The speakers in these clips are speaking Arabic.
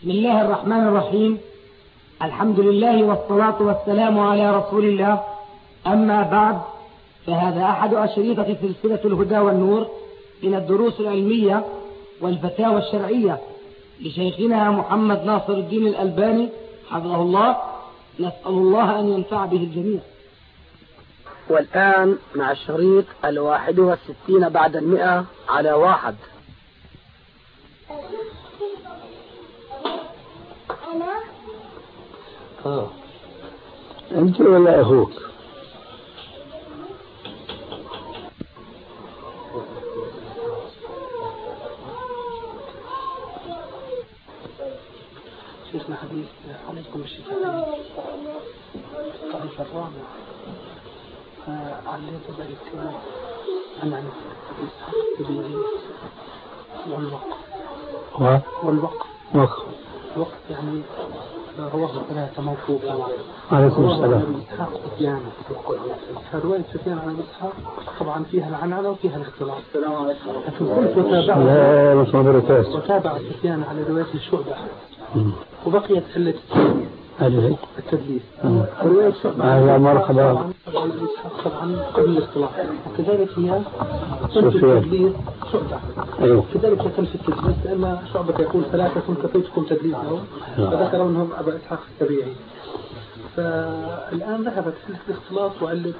بسم الله الرحمن الرحيم. الحمد لله والصلاة والسلام على رسول الله. أما بعد، فهذا أحد أشرطة سلسلة الهدى والنور من الدروس العلمية والفتاوى الشرعية لشيخنا محمد ناصر الدين الألباني حفظه الله. نسأل الله أن ينفع به الجميع. والآن مع الشريط 61 بعد 100 على 1. أنت ولا أخوك؟ شيخنا حديث عليكم الشفاء الطائف الرابع عليت بالاتباع عن الإسحاق الطبيعي والوقف يعني رواه ثلاثة موقوفة. عليكم السلام. إسحاق سفيان، رواية سفيان عن إسحاق طبعا فيها العنعنة وفيها الاختلاط. السلام عليكم. وتابع سفيان على رواية الشعبة وبقيت علة التدليس. رواية شعبة مرحبا طبعا قبل الاختلاط، وكذلك هي التدليس شعبة. كذلك يتم في التدليس لأن شعبة يقول 3 كفيتكم تدليسهم، فذكروا أنهم أبا إسحاق السبيعي. فالآن ذهبت علة الاختلاط وعلة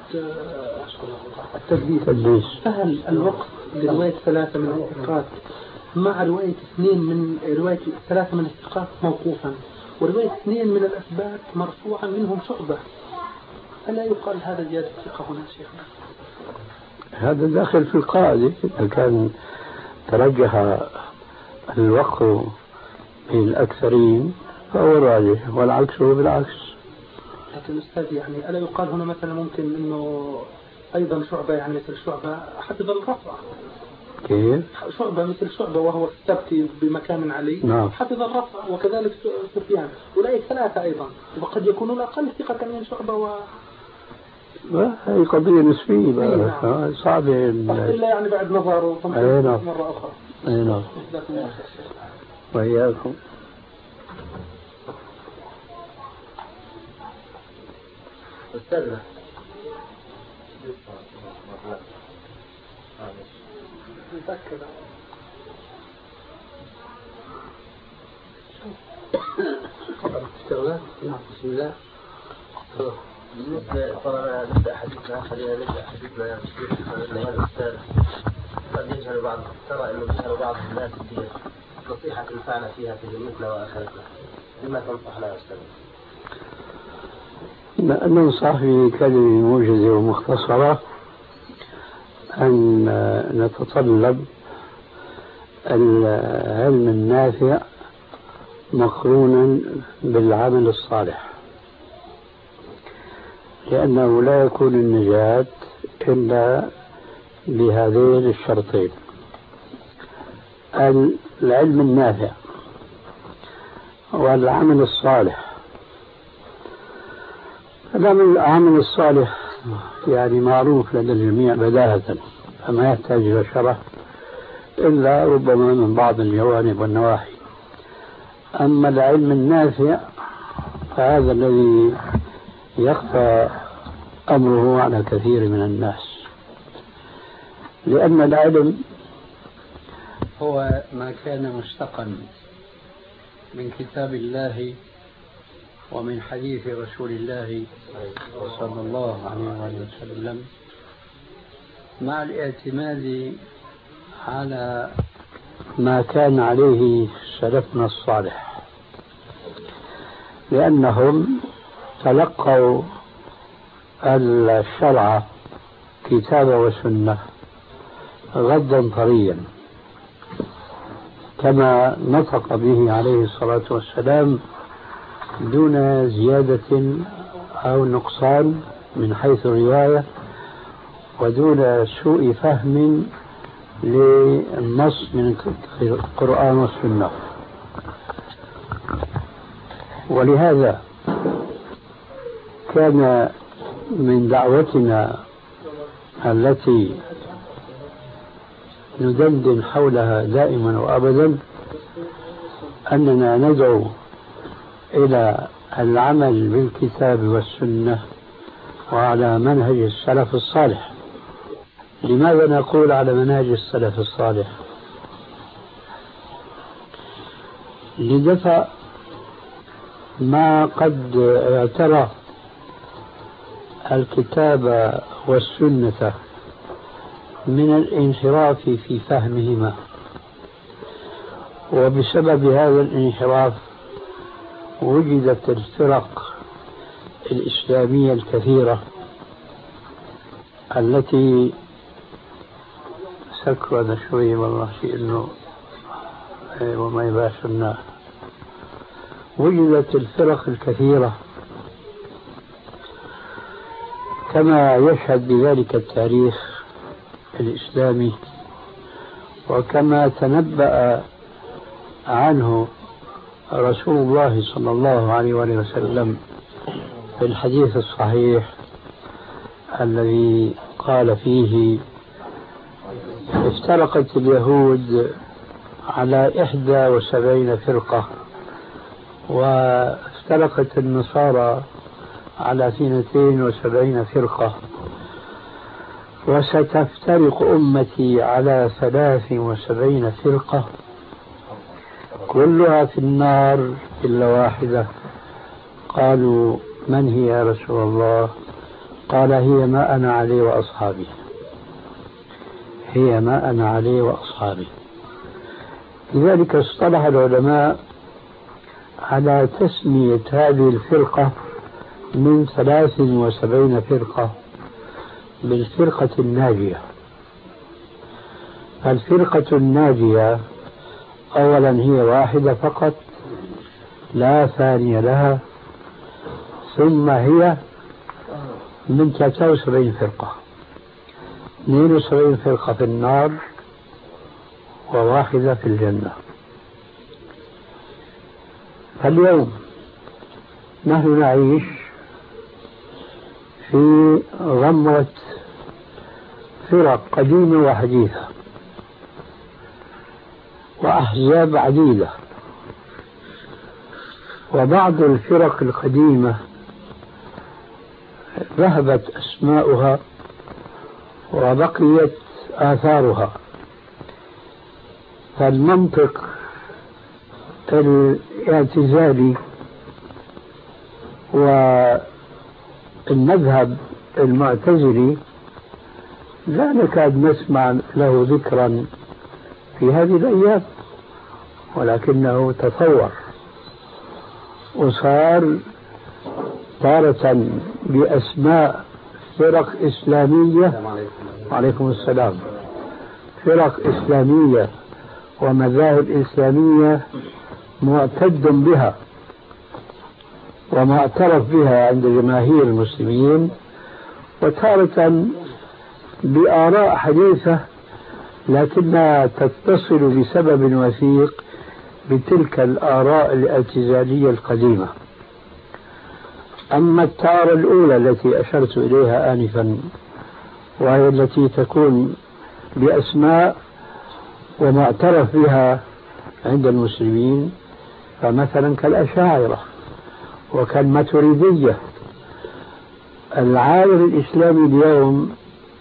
التدليس. فهل الوقف لرواية 3 من الثقات مع رواية 2 من رواية 3 من الثقات موقوفا ورواية 2 من الأثبات مرفوعا منهم شعبة، ألا يقال هذا زيادة ثقة هنا شيخنا؟ هذا داخل في القاعدة. إذا كان ترجح الوقف بين الأكثرين فهو الراجح، والعكس هو بالعكس. لكن أستاذ يعني ألا يقال هنا مثلا ممكن أنه أيضا شعبة يعني مثل شعبة حفظ الرفع؟ كيف؟ شعبة مثل شعبة وهو الثبت بمكان علي. نعم. حفظ الرفع، وكذلك سفيان، أولئك 3 أيضا، وقد يكونون أقل ثقة من شعبة هي قضية نسبية بقى. صعبة إلا يعني بعد نظر وتنظير مرة أخرى. أي نعم. وإياكم. أستاذنا بسم الله. بالنسبة طبعا نبدأ حديثنا، خلينا نبدأ حديثنا يا شيخ. هذا الأستاذ قد يجهل بعض، ترى إنه يجهل بعض الناس في نصيحة تنفعنا فيها في دنيتنا وآخرتنا. لما تنصحنا يا أستاذ؟ ننصح في كلمة موجزة ومختصرة أن نتطلب العلم النافع مقرونا بالعمل الصالح، لأنه لا يكون النجاة إلا بهذين الشرطين: العلم النافع والعمل الصالح. العمل الصالح يعني معروف لدى الجميع بداهة، فما يحتاج إلى شرح إلا ربما من بعض الجوانب والنواحي. أما العلم النافع فهذا الذي يخفى أمره على كثير من الناس، لأن العلم هو ما كان مشتقا من كتاب الله ومن حديث رسول الله صلى الله عليه وسلم، مع الاعتماد على ما كان عليه سلفنا الصالح، لأنهم تلقوا الشرع كتابا وسنة غدا طريا كما نطق به عليه الصلاة والسلام، دون زيادة أو نقصان من حيث الرواية، ودون سوء فهم للنص من القرآن والسنة. ولهذا كان من دعوتنا التي ندندن حولها دائما وأبدا أننا ندعو إلى العمل بالكتاب والسنة وعلى منهج السلف الصالح. لماذا نقول على منهج السلف الصالح؟ لدفع ما قد اعترى الكتاب والسنة من الانحراف في فهمهما، وبسبب هذا الانحراف وجدت الفرق الإسلامية الكثيرة التي سكرنا شوي والله في إنه وما يباشرنا. وجدت الفرق الكثيرة كما يشهد بذلك التاريخ الإسلامي، وكما تنبأ عنه رسول الله صلى الله عليه وسلم في الحديث الصحيح الذي قال فيه: افترقت اليهود على 71 فرقة، وافترقت النصارى على 72 فرقة، وستفترق أمتي على 73 فرقة كلها في النار إلا واحدة. قالوا: من هي يا رسول الله؟ قال: هي ما أنا عليه وأصحابي، هي ما أنا عليه وأصحابي. لذلك اصطلح العلماء على تسمية هذه الفرقة من 73 فرقة بالفرقة الناجية. الفرقة الناجية أولا هي واحدة فقط لا ثانية لها، ثم هي من 73 فرقة، 72 فرقة في النار وواحدة في الجنة. فاليوم نحن نعيش في غمرة فرق قديمة وحديثة وأحزاب عديدة، وبعض الفرق القديمة ذهبت أسماؤها وبقيت آثارها. فالمنطق الاعتزالي والمذهب المعتزلي لا نكاد نسمع له ذكرا في هذه الأيام، ولكنه تطور وصار تارة بأسماء فرق إسلامية، وعليكم السلام، فرق إسلامية ومذاهب إسلامية معتد بها ومعترف بها عند جماهير المسلمين، وتارة بآراء حديثة لكنها تتصل بسبب وثيق بتلك الآراء الاعتزالية القديمة. أما التارة الأولى التي أشرت إليها آنفا، وهي التي تكون بأسماء ومعترف بها عند المسلمين، فمثلا كالأشاعرة وكالماتريدية. العالم الإسلامي اليوم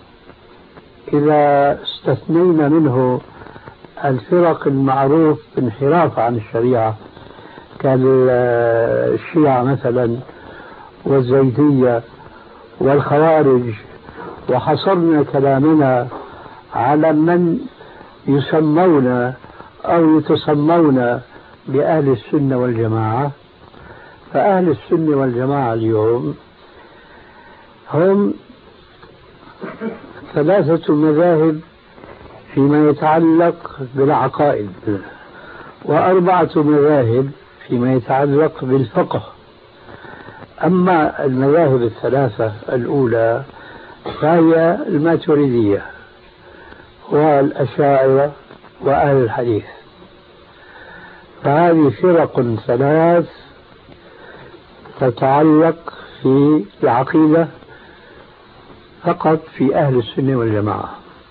إذا استثنينا منه الفرق المعروف انحراف عن الشريعة كالشيعة مثلا والزيدية والخوارج، وحصرنا كلامنا على من يسمون أو يتسمون بأهل السنة والجماعة، فأهل السنة والجماعة اليوم هم 3 مذاهب فيما يتعلق بالعقائد، و4 مذاهب فيما يتعلق بالفقه. أما المذاهب ال3 الأولى فهي الماتريدية والأشاعرة وأهل الحديث. فهذه فرق 3 تتعلق في العقيدة فقط في أهل السنة والجماعة.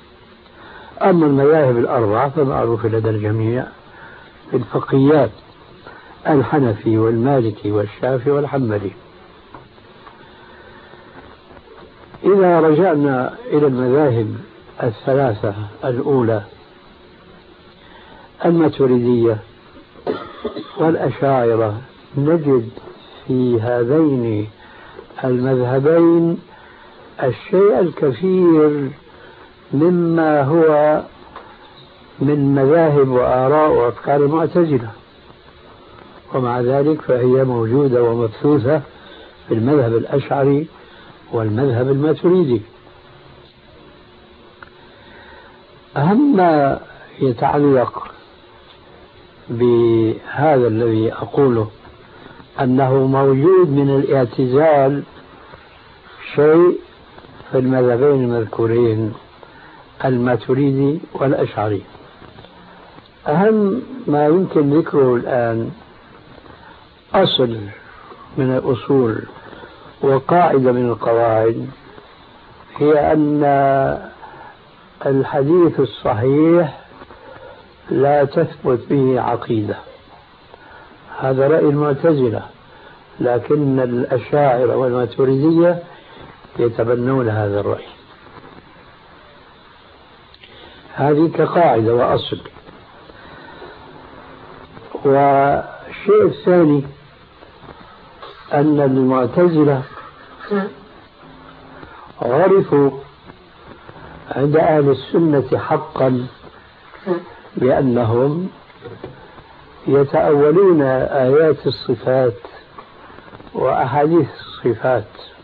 أما المذاهب ال4 فمعروفة لدى الجميع في الفقهيات، الحنفي والمالكي والشافعي والحنبلي. إذا رجعنا إلى المذاهب الثلاثة الأولى الماتريدية والأشاعرة، نجد في هذين المذهبين الشيء الكثير مما هو من مذاهب وآراء وأفكار المعتزلة، ومع ذلك فهي موجودة ومبثوثة في المذهب الأشعري والمذهب الماتريدي. أهم ما يتعلق بهذا الذي أقوله أنه موجود من الاعتزال شيء في المذهبين المذكورين الماتريدي والأشعري. أهم ما يمكن ذكره الآن أصل من الأصول وقاعدة من القواعد، هي أن الحديث الصحيح لا تثبت به عقيدة. هذا رأي المعتزلة، لكن الأشاعرة والماتريدية يتبنون هذا الرأي. هذه كقاعدة وأصل. والشيء الثاني أن المعتزلة عرفوا عند أهل السنة حقا بأنهم يتأولون آيات الصفات وأحاديث الصفات،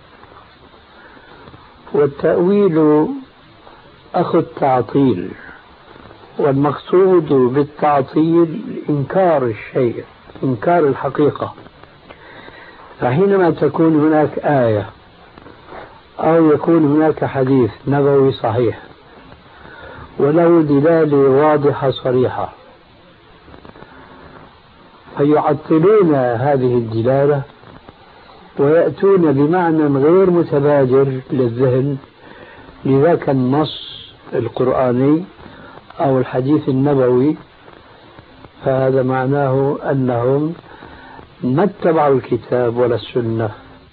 والتأويل أخو التعطيل، والمقصود بالتعطيل إنكار الشيء، إنكار الحقيقة. فحينما تكون هناك آية أو يكون هناك حديث نبوي صحيح وله دلالة واضحة صريحة، فيعطلون هذه الدلالة ويأتون بمعنى غير متبادر للذهن لذاك النص القرآني أو الحديث النبوي. فهذا معناه أنهم ما اتبعوا الكتاب ولا السنة،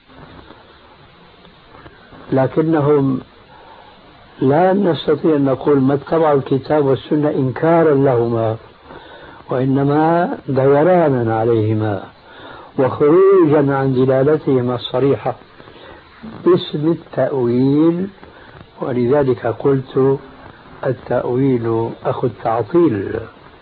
لكنهم لا نستطيع أن نقول ما اتبعوا الكتاب والسنة إنكارا لهما، وإنما ديرانا عليهما وخروجا عن دلالتهما الصريحة باسم التأويل. ولذلك قلت التأويل أخو التعطيل.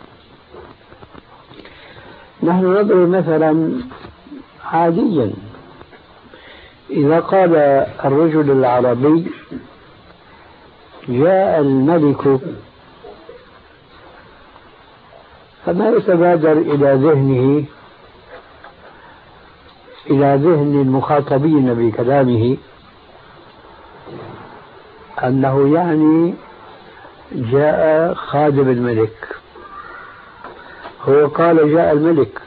نحن نضرب مثلا عاديا، إذا قال الرجل العربي جاء الملك، فما يتبادر إلى ذهن المخاطبين بكلامه أنه يعني جاء خادم الملك. هو قال جاء الملك،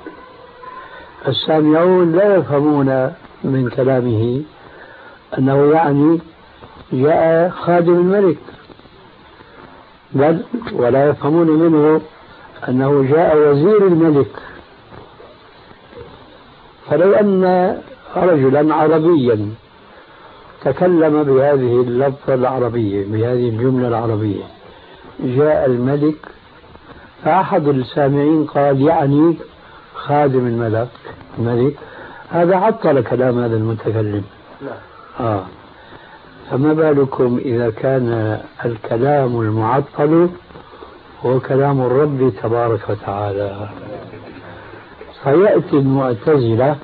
السامعون لا يفهمون من كلامه أنه يعني جاء خادم الملك، بل ولا يفهمون منه أنه جاء وزير الملك. فلو أن رجلا عربيا تكلم بهذه اللفظة العربية، بهذه الجملة العربية، جاء الملك، فأحد السامعين قال يعني خادم الملك، هذا عطل كلام هذا المتكلم. فما بالكم إذا كان الكلام المعطل هو كلام الرب تبارك وتعالى. فيأتي المعتزلة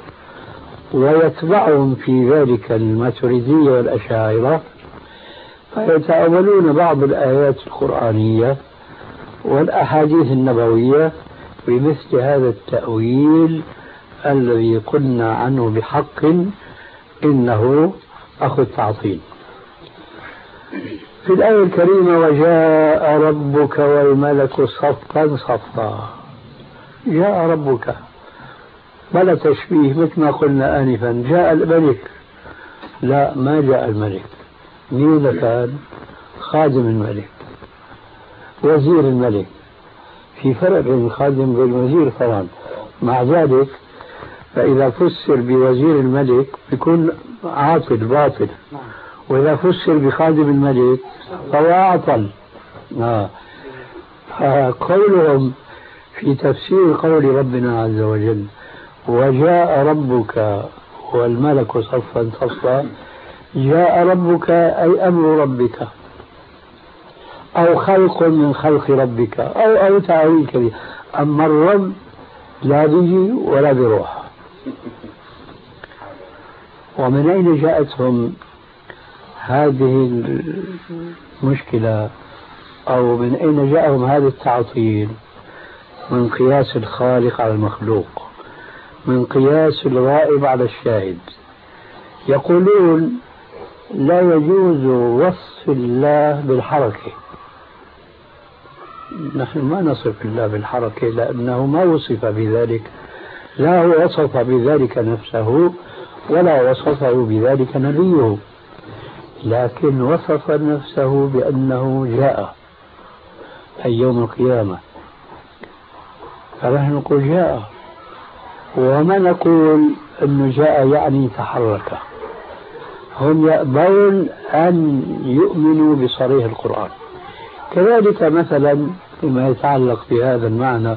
ويتبعهم في ذلك الماتريدية والأشاعرة، فيتأولون بعض الآيات القرآنية والأحاديث النبوية بمثل هذا التأويل الذي قلنا عنه بحق إنه أخو التعطيل. في الآية الكريمة وجاء ربك والملك صفا صفا، جاء ربك بلا تشبيه، مثل ما قلنا آنفا جاء الملك، لا ما جاء الملك. مين كان؟ خادم الملك، وزير الملك. في فرق بين الخادم والوزير طبعا، مع ذلك فإذا فسر بوزير الملك يكون عاطل باطل، وإذا فسر بخادم الملك فهو أعطل. قولهم في تفسير قول ربنا عز وجل وجاء ربك والملك صفا صفا، جاء ربك أي أمر ربك أو خلق من خلق ربك أو تعويل كبير. أما الرب لا بيجي ولا بروح. ومن أين جاءتهم هذه المشكلة أو من أين جاءهم هذا التعطيل؟ من قياس الخالق على المخلوق، من قياس الغائب على الشاهد. يقولون لا يجوز وصف الله بالحركة. نحن ما نصف الله بالحركة لأنه ما وصف بذلك، لا هو وصف بذلك نفسه ولا وصفه بذلك نبيه، لكن وصف نفسه بأنه جاء أي يوم القيامة، فنحن نقول جاء، وما نقول أنه جاء يعني تحرك. هم يأبون أن يؤمنوا بصريح القرآن. كذلك مثلا فيما يتعلق بهذا المعنى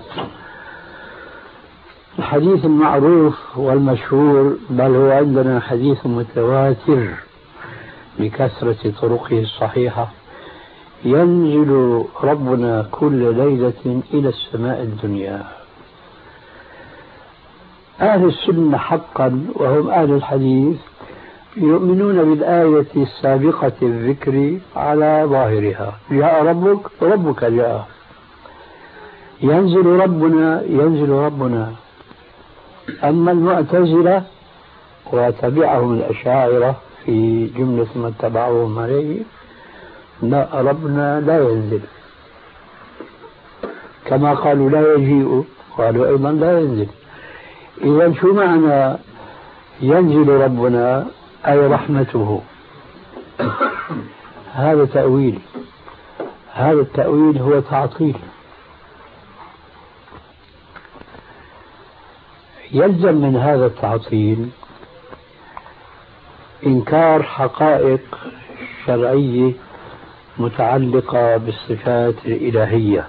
الحديث المعروف والمشهور، بل هو عندنا حديث متواتر بكثرة طرقه الصحيحة: ينزل ربنا كل ليلة إلى السماء الدنيا. أهل السنة حقا وهم أهل الحديث يؤمنون بالآية السابقة الذكر على ظاهرها: جاء ربك، ربك جاء، ينزل ربنا، ينزل ربنا. أما المعتزلة وتبعهم الأشاعرة في جملة ما اتبعوهم عليه: لا، ربنا لا ينزل، كما قالوا لا يجيء قالوا أيضا لا ينزل. إذا شو معنى ينزل ربنا؟ أي رحمته. هذا تأويل، هذا التأويل هو تعطيل. يلزم من هذا التعطيل إنكار حقائق شرعية متعلقة بالصفات الإلهية.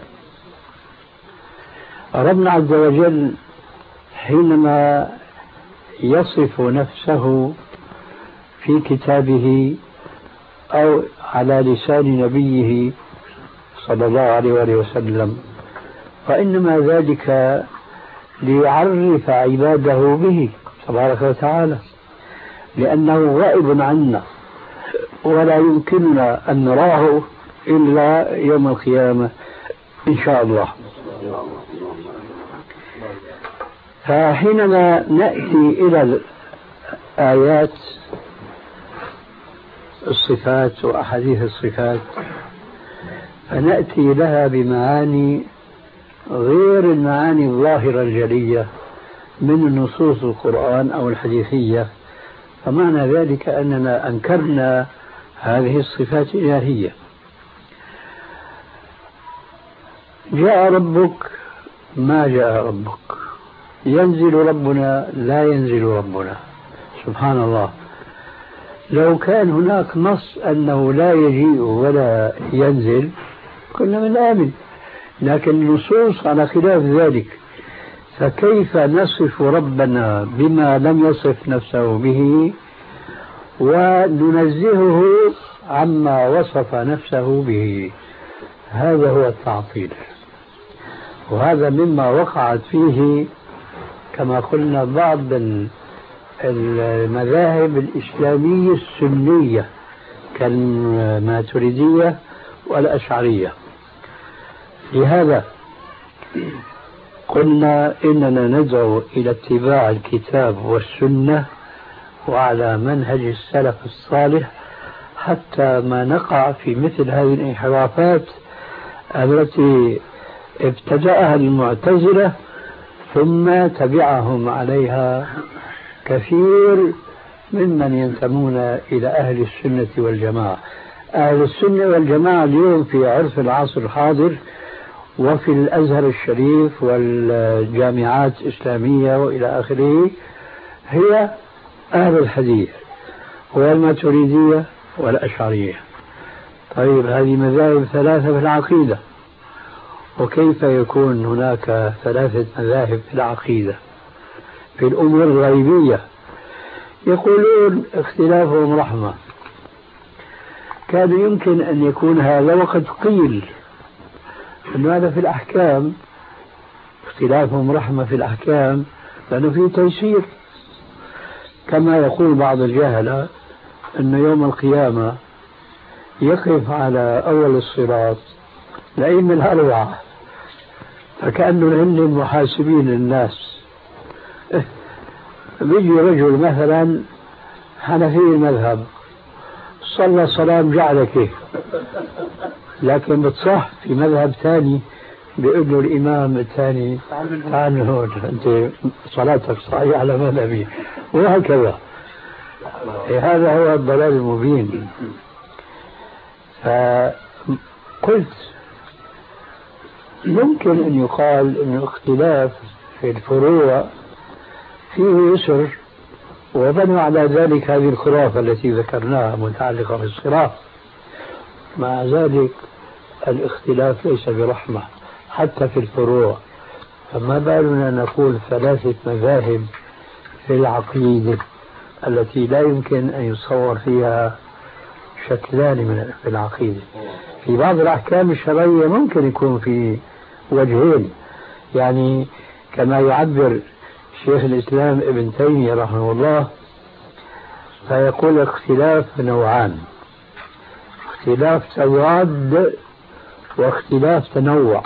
ربنا عز وجل حينما يصف نفسه في كتابه أو على لسان نبيه صلى الله عليه وسلم، فإنما ذلك ليعرف عباده به تبارك وتعالى، لأنه غائب عنا ولا يمكننا أن نراه إلا يوم القيامة إن شاء الله. فحينما نأتي إلى آيات الصفات وأحاديث الصفات فنأتي لها بمعاني غير المعاني الظاهرة الجلية من نصوص القرآن أو الحديثية، فمعنى ذلك أننا أنكرنا هذه الصفات الإلهية. جاء ربك، ما جاء ربك. ينزل ربنا، لا ينزل ربنا. سبحان الله، لو كان هناك نص أنه لا يجيء ولا ينزل كنا من آمن، لكن النصوص على خلاف ذلك، فكيف نصف ربنا بما لم يصف نفسه به وننزهه عما وصف نفسه به؟ هذا هو التعطيل، وهذا مما وقعت فيه كما قلنا بعض المذاهب الإسلامية السنية كالماتريدية والأشعرية. لهذا قلنا إننا ندعو إلى اتباع الكتاب والسنة وعلى منهج السلف الصالح حتى ما نقع في مثل هذه الانحرافات التي ابتدأها المعتزلة ثم تبعهم عليها كثير ممن ينتمون إلى أهل السنة والجماعة. أهل السنة والجماعة اليوم في عرف العصر الحاضر وفي الأزهر الشريف والجامعات الإسلامية وإلى آخره هي أهل الحديث والماتريدية والأشعرية. طيب هذه مذاهب ثلاثة في العقيدة، وكيف يكون هناك ثلاثة مذاهب في العقيدة في الأمور الغيبية؟ يقولون اختلافهم رحمة. كان يمكن أن يكون هذا، وقد قيل أن هذا في الأحكام، اختلافهم رحمة في الأحكام لأنه فيه تيسير، كما يقول بعض الجهلة أن يوم القيامة يقف على أول الصراط الأئمة الأربعة فكأنه هن محاسبين الناس. بيجي رجل مثلا حنفي المذهب صلى صلاة جعلك، لكن بتصح في مذهب ثاني بيقول له الإمام الثاني تعال هون أنت صلاتك صحيحة على مذهبي، وهكذا. هذا هو الضلال المبين. فقلت ممكن أن يقال أن الاختلاف في الفروع فيه يسر، وبنوا على ذلك هذه الخرافة التي ذكرناها متعلقة بالصراط. مع ذلك الاختلاف ليس برحمة حتى في الفروع، فما بالنا نقول ثلاثة مذاهب في العقيدة التي لا يمكن أن يصور فيها شكلان من العقيدة. في بعض الأحكام الشرعية ممكن يكون في وجهين، يعني كما يعبر شيخ الإسلام ابن تيمية رحمه الله، فيقول اختلاف نوعان: اختلاف تضاد واختلاف تنوع.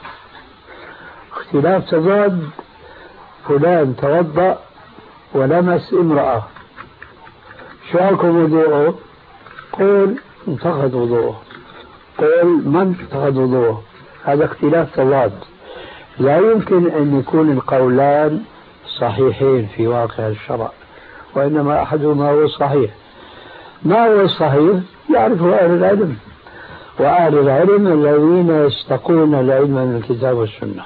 اختلاف تضاد: فلان توضأ ولمس امرأة، شو حكم وضوءه؟ قل انتقض وضوءه، قل ما انتقض وضوءه. هذا اختلاف تضاد، لا يمكن أن يكون القولان صحيحين في واقع الشرع، وإنما أحدهما هو الصحيح. ما هو الصحيح يعرفه أهل العلم، وأهل العلم الذين يستقون العلم من الكتاب والسنة.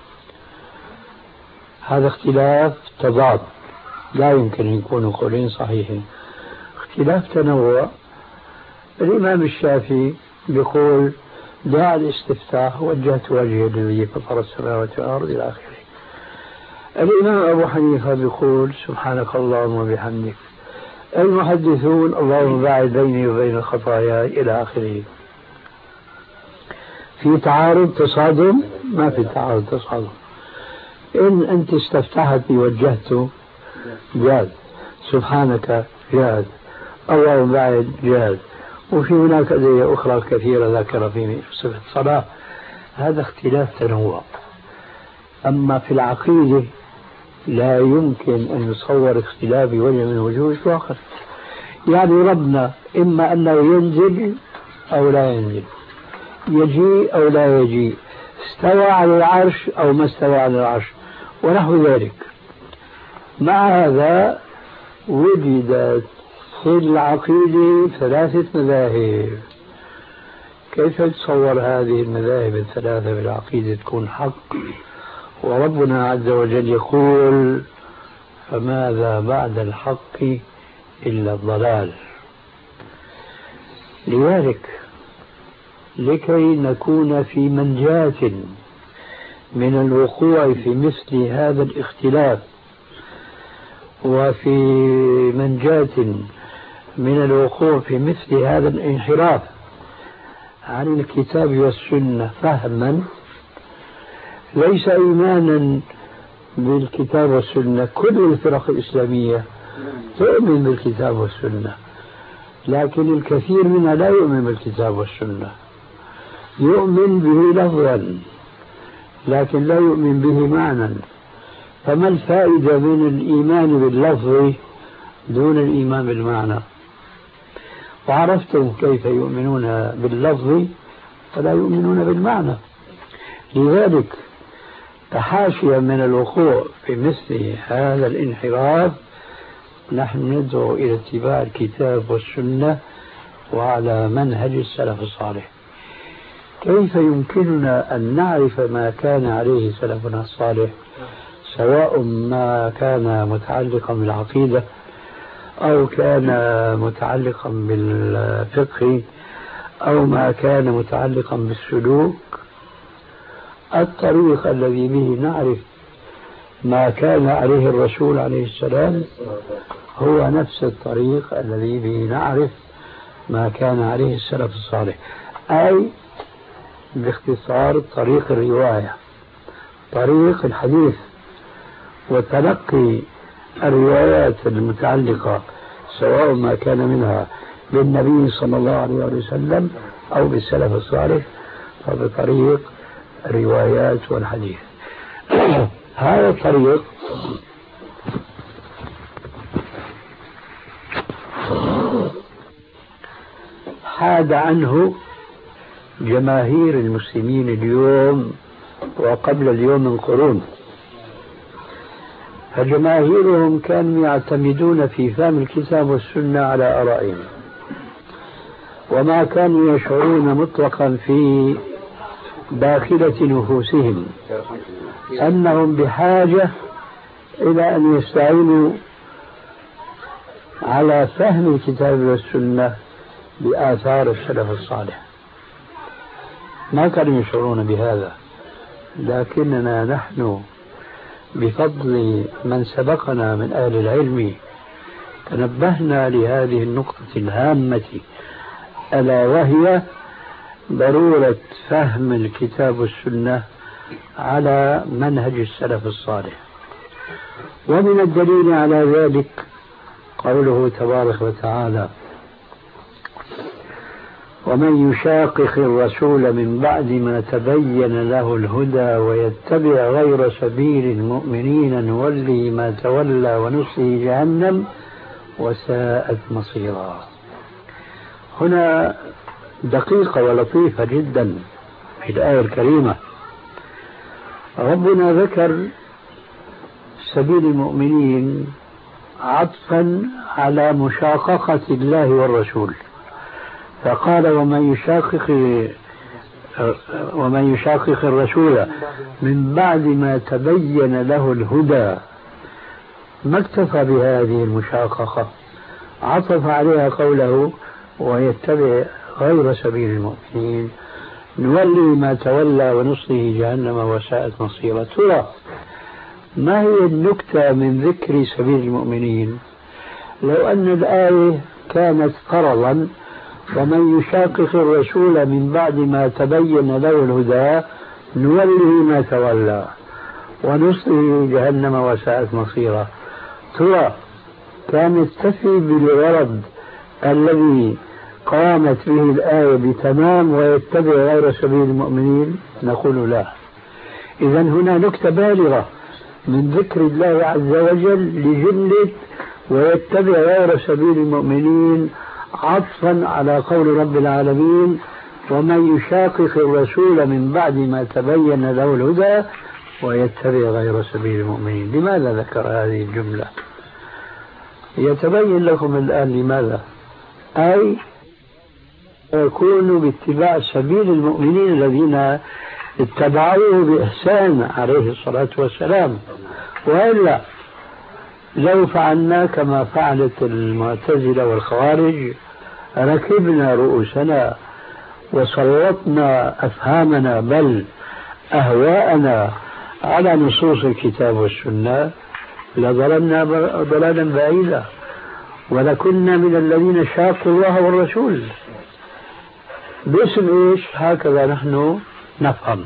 هذا اختلاف تضاد، لا يمكن أن يكونوا قولين صحيحين. اختلاف تنوع: الإمام الشافعي يقول دع الاستفتاح وجهت وجهي للذي فطر السماوات والأرض إلى آخره. الإمام أبو حنيفة يقول سبحانك اللهم وبحمدك. المحدثون اللهم باعد بيني وبين الخطايا إلى آخره. في تعارض تصادم؟ ما في تعارض تصادم. إن أنت استفتحت وجهته جاز، سبحانك جاز، اللهم باعد جاز، وفي هناك أدعية أخرى كثيرة ذكر في صفة الصلاة. هذا اختلاف تنوع. أما في العقيدة لا يمكن أن يصور اختلاف وجه من وجوه الآخر. يعني ربنا إما أنه ينزل أو لا ينزل، يجيء أو لا يجيء، استوى على العرش أو ما استوى على العرش، ونحو ذلك. مع هذا وجدت في العقيدة ثلاثة مذاهب. كيف تصور هذه المذاهب الثلاثة في العقيدة تكون حق، وربنا عز وجل يقول فماذا بعد الحق إلا الضلال؟ لذلك لكي نكون في منجاة من الوقوع في مثل هذا الاختلاف، وفي منجاة من الوقوع في مثل هذا الانحراف عن الكتاب والسنة فهما، ليس إيمانا بالكتاب والسنة. كل الفرق الإسلامية تؤمن بالكتاب والسنة، لكن الكثير منها لا يؤمن بالكتاب والسنة، يؤمن به لفظا لكن لا يؤمن به معنى. فما الفائدة من الإيمان باللفظ دون الإيمان بالمعنى؟ وعرفتم كيف يؤمنون باللفظ فلا يؤمنون بالمعنى. لذلك تحاشيا من الوقوع في مثل هذا الانحراف نحن ندعو إلى اتباع الكتاب والسنة وعلى منهج السلف الصالح. كيف يمكننا أن نعرف ما كان عليه سلفنا الصالح، سواء ما كان متعلقا بالعقيدة أو كان متعلقا بالفقه أو ما كان متعلقا بالسلوك؟ الطريق الذي به نعرف ما كان عليه الرسول عليه السلام هو نفس الطريق الذي به نعرف ما كان عليه السلف الصالح، أي باختصار طريق الرواية، طريق الحديث وتلقي الروايات المتعلقة سواء ما كان منها بالنبي صلى الله عليه وسلم أو بالسلف الصالح فبطريق الروايات والحديث. هذا الطريق حاد عنه جماهير المسلمين اليوم وقبل اليوم من قرون، فجماهيرهم كانوا يعتمدون في فهم الكتاب والسنة على آرائهم، وما كانوا يشعرون مطلقا في داخلة نفوسهم أنهم بحاجة إلى أن يستعينوا على فهم الكتاب والسنة بآثار السلف الصالح. ما كانوا يشعرون بهذا، لكننا نحن بفضل من سبقنا من أهل العلم تنبهنا لهذه النقطة الهامة، ألا وهي ضرورة فهم الكتاب والسنة على منهج السلف الصالح. ومن الدليل على ذلك قوله تبارك وتعالى: ومن يشاقق الرسول من بعد ما تبين له الهدى ويتبع غير سبيل المؤمنين نوله ما تولى ونصله جهنم وساءت مصيرا. هنا دقيقة ولطيفة جدا في الآية الكريمة. ربنا ذكر سبيل المؤمنين عطفا على مشاققة الله والرسول، فقال: ومن يشاقق الرسول من بعد ما تبين له الهدى. ما اكتفى بهذه المشاققة، عطف عليها قوله: ويتبع غير سبيل المؤمنين نولي ما تولى ونصله جهنم وساءت مصيرا. ترى ما هي النكتة من ذكر سبيل المؤمنين؟ لو أن الآية كانت فرضا: ومن يشاقق الرسول من بعد ما تبين له الهدى نوله ما تولى ونصله جهنم وساءت مصيرا، ترى كانت تفي بالغرض الذي قامت به الآية بتمام ويتبع غير سبيل المؤمنين؟ نقول لا. إذا هنا نكتة بالغة من ذكر الله عز وجل لجملة ويتبع غير سبيل المؤمنين عطفا على قول رب العالمين: ومن يشاقق الرسول من بعد ما تبين له الهدى ويتبع غير سبيل المؤمنين. لماذا ذكر هذه الجملة؟ يتبين لكم الآن لماذا. أي يكون باتباع سبيل المؤمنين الذين اتبعوه بإحسان عليه الصلاة والسلام، وإلا لو فعلنا كما فعلت المعتزلة والخوارج ركبنا رؤوسنا وسلطنا أفهامنا بل أهواءنا على نصوص الكتاب والسنة لضللنا ضلالا بعيدا ولكنا من الذين شاقوا الله والرسول. باسم إيش؟ هكذا نحن نفهم.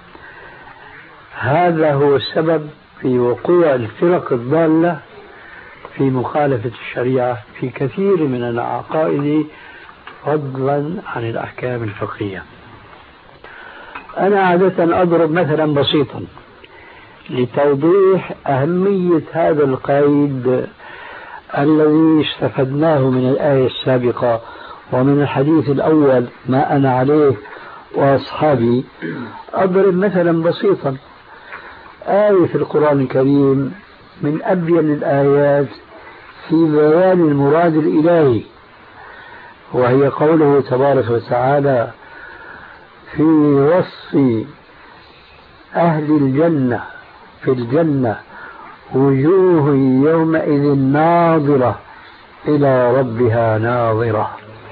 هذا هو السبب في وقوع الفرق الضالة في مخالفة الشريعة في كثير من العقائد فضلا عن الأحكام الفقهية. أنا عادة أضرب مثلا بسيطا لتوضيح أهمية هذا القيد الذي استفدناه من الآية السابقة ومن الحديث الأول ما أنا عليه وأصحابي. أضرب مثلا بسيطا آية في القرآن الكريم من أبين الآيات في بيان المراد الإلهي، وهي قوله تبارك وتعالى: في وصف أهل الجنة في الجنة وجوه يومئذ ناظرة إلى ربها ناظرة.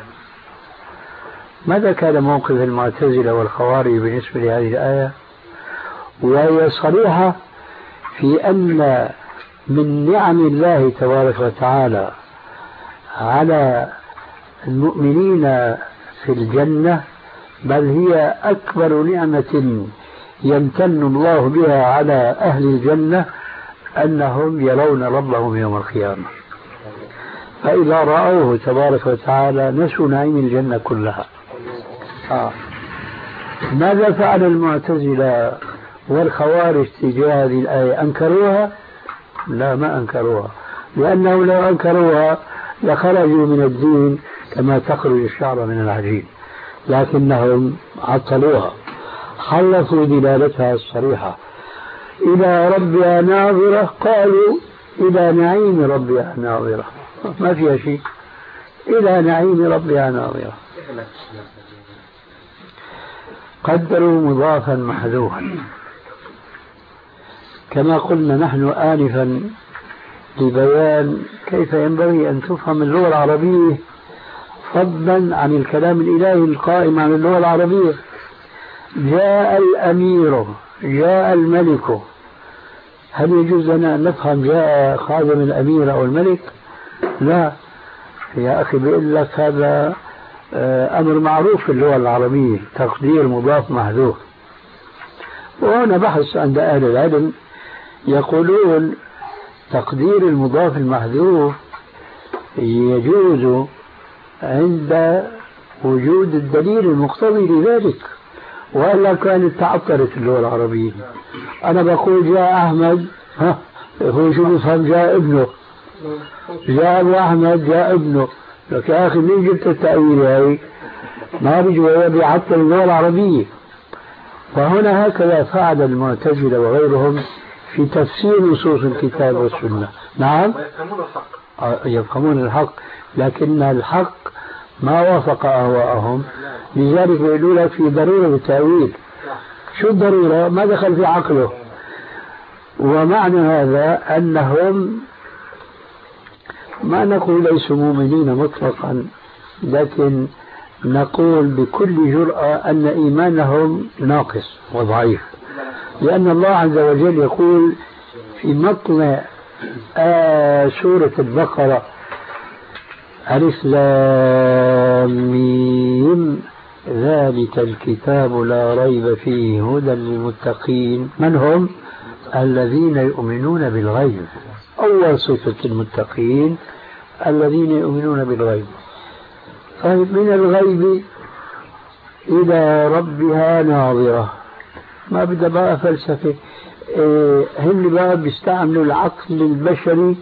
ماذا كان موقف المعتزلة والخوارج بالنسبة لهذه الآية؟ وهي صريحة في أن من نعم الله تبارك وتعالى على المؤمنين في الجنة، بل هي أكبر نعمة يمتن الله بها على أهل الجنة، أنهم يرون ربهم يوم القيامة. فإذا رأوه تبارك وتعالى نسوا نعيم الجنة كلها. ماذا فعل المعتزلة والخوارج تجاه هذه الآية؟ أنكروها؟ لا، ما أنكروها، لأنه لو أنكروها لخرجوا من الدين كما تخرج الشعر من العجين، لكنهم عطلوها، حلفوا دلالتها الصريحة. إلى ربها ناظرة، قالوا إلى نعيم ربها ناظرة، ما فيها شيء، إلى نعيم ربها ناظرة. قدروا مضافا محذوفا كما قلنا نحن آنفا لبيان كيف ينبغي أن تفهم اللغة العربية فضلا عن الكلام الإلهي القائم عن اللغة العربية. جاء الأمير، جاء الملك، هل يجوز لنا أن نفهم جاء خادم الأمير أو الملك؟ لا يا أخي، بيقول لك هذا أمر معروف في اللغة العربية، تقدير مضاف محذوف. وهنا بحث عند أهل العلم يقولون تقدير المضاف المحذوف يجوز عند وجود الدليل المقتضي لذلك، وإلا كانت تعطلت اللغة العربية. أنا بقول جاء أحمد، هو شو بفهم جاء ابنه، جاء أبو أحمد جاء ابنه، لك يا أخي مين جبت التأويل هاي؟ ما بيجوا بيعطل اللغة العربية. فهنا هكذا فعل المعتزلة وغيرهم في تفسير نصوص الكتاب والسنة. نعم يفهمون الحق، لكن الحق ما وافق أهواءهم، لذلك يقولوا لك في ضرورة التأويل. شو الضرورة؟ ما دخل في عقله. ومعنى هذا أنهم ما نقول ليسوا مؤمنين مطلقا، لكن نقول بكل جرأة أن إيمانهم ناقص وضعيف، لأن الله عز وجل يقول في مطلع سورة البقرة: ألف لام ميم ذلك الكتاب لا ريب فيه هدى للمتقين. من هم؟ الذين يؤمنون بالغيب. أول صفة المتقين الذين يؤمنون بالغيب. طيب من الغيب إلى ربها ناظرة، ما بدها بقى فلسفة. هم بقى بيستعملوا العقل البشري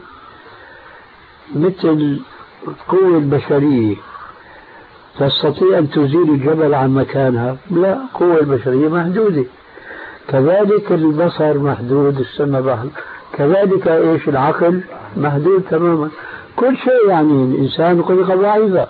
مثل القوة البشرية، تستطيع أن تزيل الجبل عن مكانها؟ لا، القوة البشرية محدودة. كذلك البصر محدود، السمع بحر، كذلك إيش العقل محدود تماما. كل شيء يعني الإنسان خلق ضعيفا.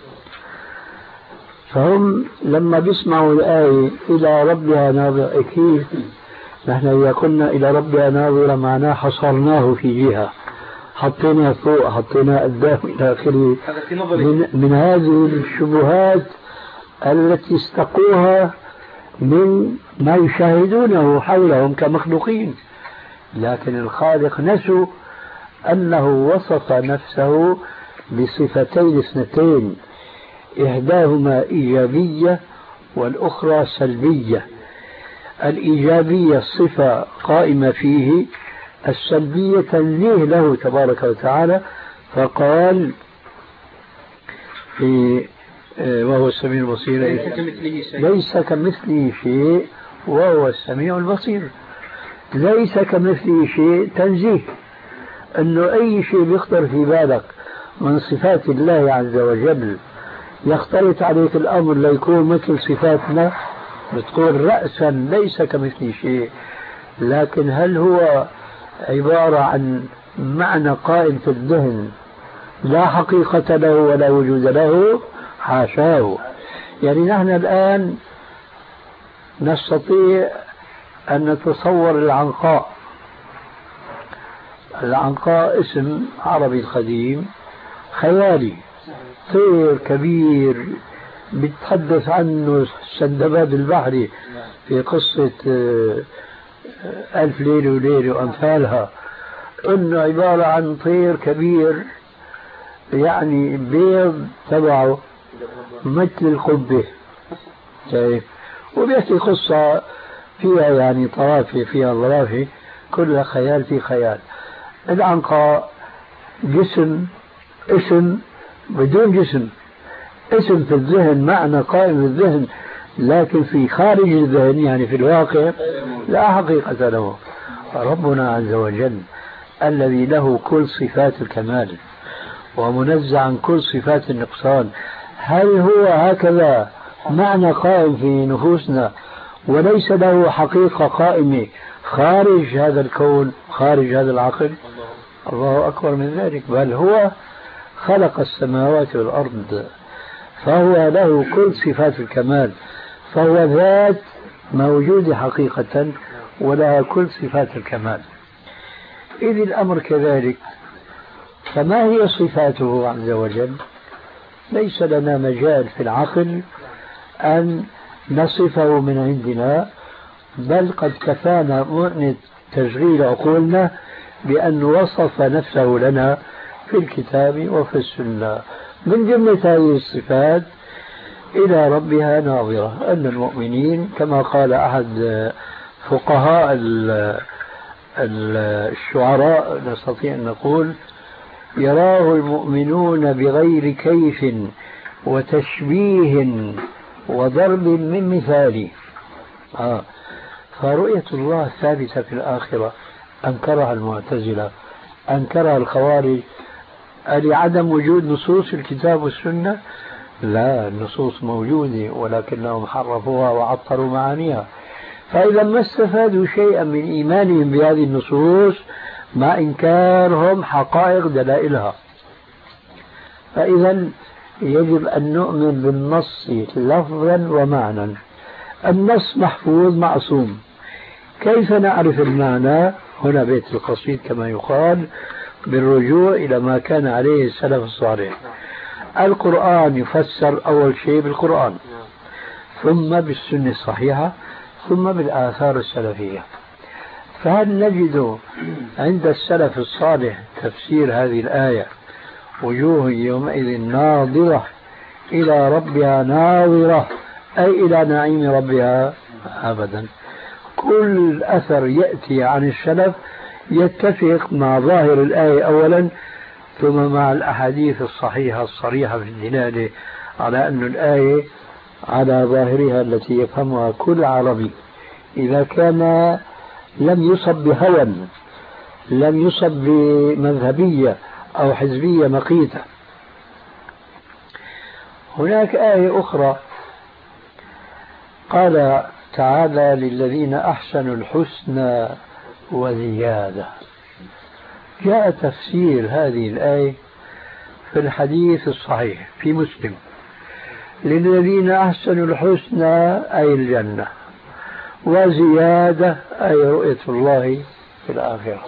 فهم لما بيسمعوا الآية إلى ربها ناظرة، أكيد نحن إذا قلنا إلى ربها ناظرة معناه حصرناه في جهة، حطينا فوق، حطينا قدام إلى آخره، من هذه الشبهات التي استقوها من ما يشاهدونه حولهم كمخلوقين. لكن الخالق نسوا أنه وصف نفسه بصفتين اثنتين، إحداهما إيجابية والأخرى سلبية. الإيجابية الصفة قائمة فيه، السلبية تنزيه له تبارك وتعالى، فقال في وهو السميع البصير ليس كمثله شيء وهو السميع البصير. ليس كمثله شيء تنزيه، أنه أي شيء بيخطر في بالك من صفات الله عز وجل يختلط عليك الأمر ليكون مثل صفاتنا، بتقول رأسا ليس كمثله شيء. لكن هل هو عبارة عن معنى قائم في الذهن لا حقيقة له ولا وجود له؟ حاشاه. يعني نحن الآن نستطيع أن نتصور العنقاء. العنقاء اسم عربي قديم خيالي، طير كبير بيتحدث عنه سندباد البحري في قصة ألف ليلة وليلة وأمثالها، إنه عبارة عن طير كبير يعني بيض تبعه مثل القبة، شايف؟ وبيحكي قصة فيها يعني طرافة، فيها ظرافة، كلها خيال في خيال. العنقاء جسم، اسم بدون جسم، اسم في الذهن، معنى قائم في الذهن، لكن في خارج الذهن يعني في الواقع لا حقيقة له. ربنا عز وجل الذي له كل صفات الكمال ومنزع عن كل صفات النقصان، هل هو هكذا معنى قائم في نفوسنا وليس له حقيقة قائمة خارج هذا الكون، خارج هذا العقل؟ الله أكبر من ذلك، بل هو خلق السماوات والأرض، فهو له كل صفات الكمال، فهو ذات موجود حقيقة ولها كل صفات الكمال. إذ الأمر كذلك، فما هي صفاته عز وجل؟ ليس لنا مجال في العقل أن نصفه من عندنا، بل قد كفانا مؤنة تشغيل عقولنا بأن وصف نفسه لنا في الكتاب وفي السنة. من جملة هذه الصفات إلى ربها ناظرة، أن المؤمنين كما قال أحد فقهاء الشعراء نستطيع أن نقول: يراه المؤمنون بغير كيف وتشبيه وضرب من مثال. فرؤية الله ثابتة في الآخرة، أنكرها المعتزلة، أنكرها الخوارج. لعدم وجود نصوص الكتاب والسنة؟ لا، النصوص موجودة ولكنهم حرفوها وعطروا معانيها. فإذا ما استفادوا شيئا من إيمانهم بهذه النصوص مع إنكارهم حقائق دلائلها. فإذا يجب أن نؤمن بالنص لفظا ومعنى. النص محفوظ معصوم، كيف نعرف المعنى؟ هنا بيت القصيد كما يقال، بالرجوع إلى ما كان عليه السلف الصالح. القرآن يفسر أول شيء بالقرآن، ثم بالسنة الصحيحة، ثم بالآثار السلفية. فهل نجد عند السلف الصالح تفسير هذه الآية: وجوه يومئذ ناظرة إلى ربها ناظرة، أي إلى نعيم ربها؟ أبدا. كل أثر يأتي عن السلف يتفق مع ظاهر الآية أولا، ثم مع الأحاديث الصحيحة الصريحة في الدلالة على أن الآية على ظاهرها التي يفهمها كل عربي، إذا كان لم يصب بهوى، لم يصب بمذهبية أو حزبية مقيتة. هناك آية أخرى قال تعالى: للذين أحسنوا الحسنى وزيادة. جاء تفسير هذه الآية في الحديث الصحيح في مسلم: للذين أحسنوا الحسنى أي الجنة، وزيادة أي رؤية الله في الآخرة.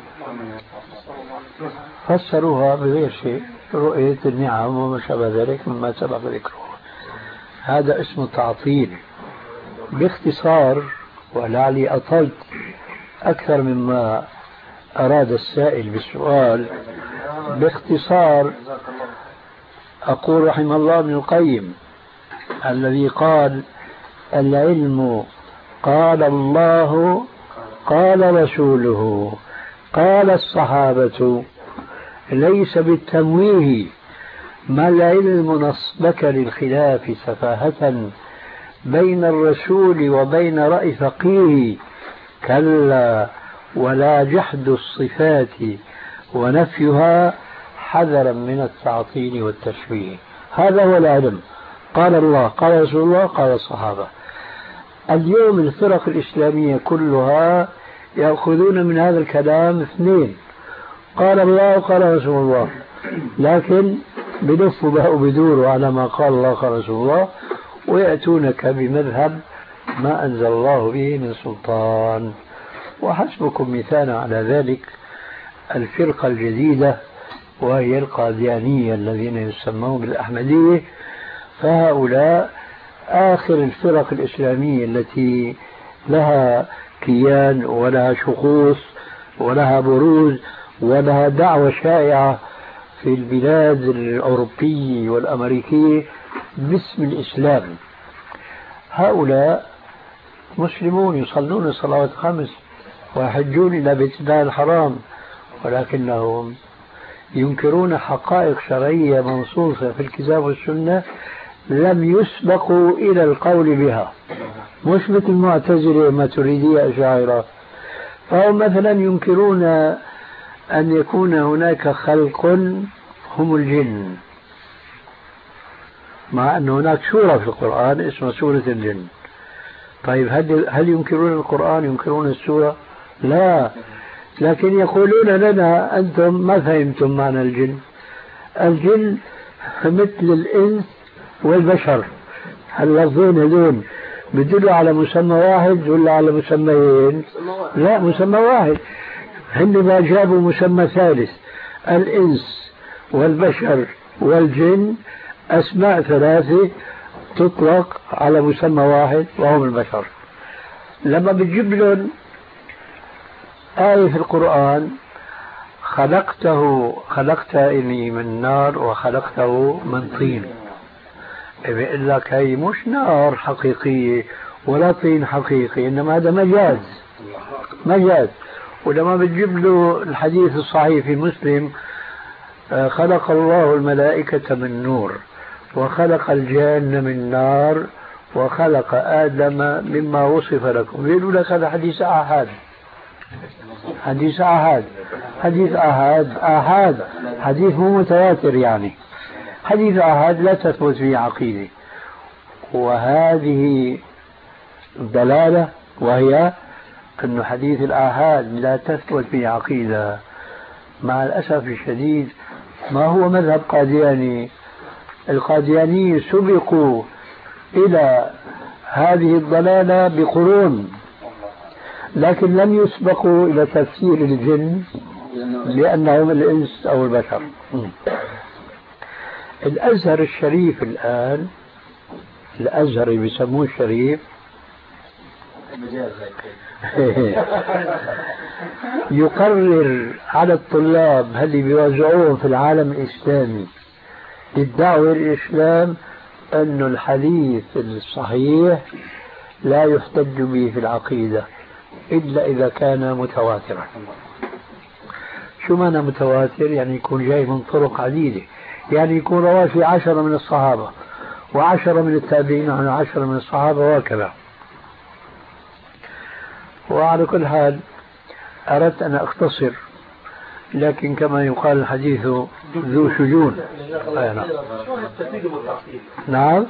فسروها بغير شيء، رؤية النعم وما شابه ذلك مما سبق ذكره. هذا اسمه تعطيل. باختصار، ولعلي أطلت أكثر مما أراد السائل بالسؤال، باختصار أقول رحمه الله ابن القيم الذي قال: العلم قال الله قال رسوله قال الصحابة، ليس بالتمويه، ما العلم نصبك للخلاف سفاهة بين الرسول وبين رأي فقيه، كلا ولا جحد الصفات ونفيها حذرا من التعطيل والتشبيه. هذا هو العلم، قال الله قال رسول الله قال الصحابة. اليوم الفرق الإسلامية كلها يأخذون من هذا الكلام اثنين: قال الله وقال رسول الله، لكن بلفوا بقى وبدوروا على ما قال الله قال رسول الله، ويأتونك بمذهب ما أنزل الله به من سلطان. وحسبكم مثالا على ذلك الفرقة الجديدة وهي القاديانية الذين يسمون بالأحمدية، فهؤلاء آخر الفرق الإسلامية التي لها كيان ولها شخوص ولها بروز ولها دعوة شائعة في البلاد الأوروبية والأمريكية باسم الإسلام. هؤلاء مسلمون يصلون الصلوات الخمس ويحجون إلى بيت الله الحرام، ولكنهم ينكرون حقائق شرعية منصوصة في الكتاب والسنة لم يسبقوا إلى القول بها، مش مثل المعتزلة ما تريدية أشاعرة. فهم مثلا ينكرون أن يكون هناك خلق هم الجن، مع أن هناك سورة في القرآن اسمها سورة الجن. طيب هل ينكرون القرآن ينكرون السورة؟ لا، لكن يقولون لنا أنتم ما فهمتم معنى الجن. الجن مثل الإنس والبشر، اللفظين هذول بدلوا على مسمى واحد ولا على مسميين؟ لا، مسمى واحد. هن ما جابوا مسمى ثالث. الإنس والبشر والجن أسماء ثلاثة تطلق على مسمى واحد وهم البشر. لما بتجيب لهم آية في القرآن خلقتني من نار وخلقته من طين، بيقول لك هي مش نار حقيقية ولا طين حقيقي، إنما هذا مجاز. ولما بتجيب له الحديث الصحيح في مسلم خلق الله الملائكة من نور وخلق الجن من نار وخلق آدم مما وصف لكم، يقولوا لك هذا حديث آحاد. حديث مو متواتر، يعني حديث آحاد لا تثبت فيه عقيدة. وهذه الدلالة وهي أن حديث الآحاد لا تثبت فيه عقيدة. مع الأسف الشديد ما هو مذهب قادياني. القاديانيين سبقوا إلى هذه الضلالة بقرون، لكن لم يسبقوا إلى تفسير الجن لأنهم الإنس أو البشر. الأزهر الشريف الآن، الأزهر بيسموه الشريف يقرر على الطلاب اللي بيوزعوهم في العالم الإسلامي للدعوة للإسلام أن الحديث الصحيح لا يحتج به في العقيدة إلا إذا كان متواترا. شو معنى متواتر؟ يعني يكون جاي من طرق عديدة، يعني يكون رواه في 10 من الصحابة و10 من التابعين عن 10 من الصحابة وهكذا. وعلى كل حال أردت أن أختصر، لكن كما يقال الحديث ذو شجون. نعم،